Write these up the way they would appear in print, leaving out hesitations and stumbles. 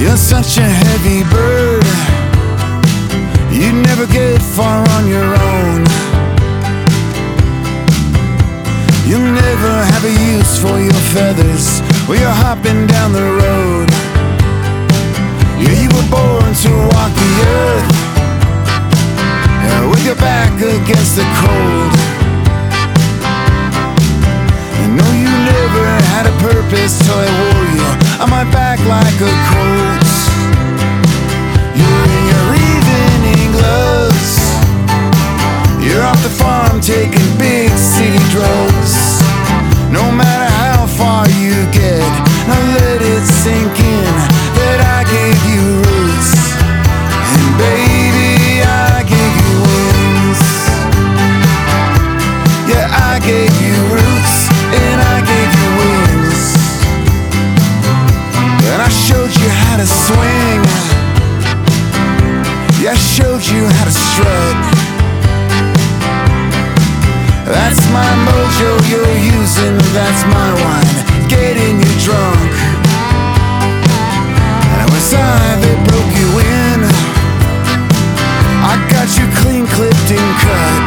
You're such a heavy bird, you'd never get far on your own. You'll never have a use for your feathers while you're hopping down the road. Yeah, you were born to walk the earth, with your back against the cold. And no, you never had a purpose till I wore you on my back like a coat. You're in your evening gloves, you're off the farm taking big city drugs. No matter how far you get, now let it sink in that I gave you roots. And baby, I gave you wings. Yeah, I gave you roots and I gave you wings. And I showed you how to swing. Yeah, I showed you how to strut. That's my mojo you're using, that's my wine getting you drunk. And it was I that broke you in, I got you clean clipped and cut.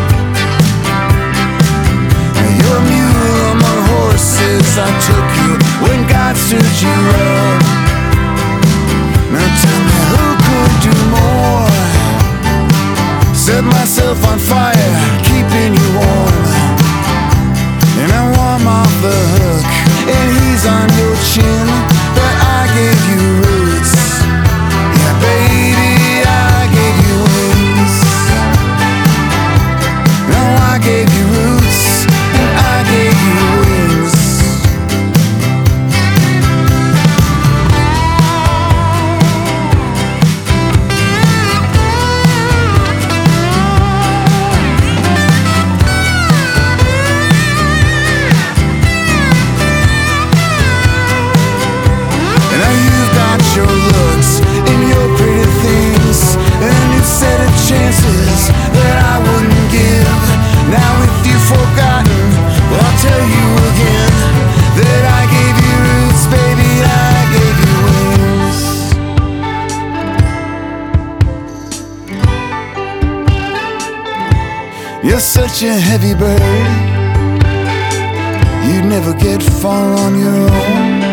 And you're a mule among horses, I took you when God stood you up. Now tell me who could do more, set myself on fire, keeping you warm. And I warm off the hook, and he's on your chin, but I gave you roots. Yeah, baby, I gave you wings. No, I gave you roots, and I gave you wings. Your looks and your pretty things, and a new set of chances that I wouldn't give. Now if you've forgotten, well, I'll tell you again that I gave you roots, baby, I gave you wings. You're such a heavy bird, you'd never get far on your own.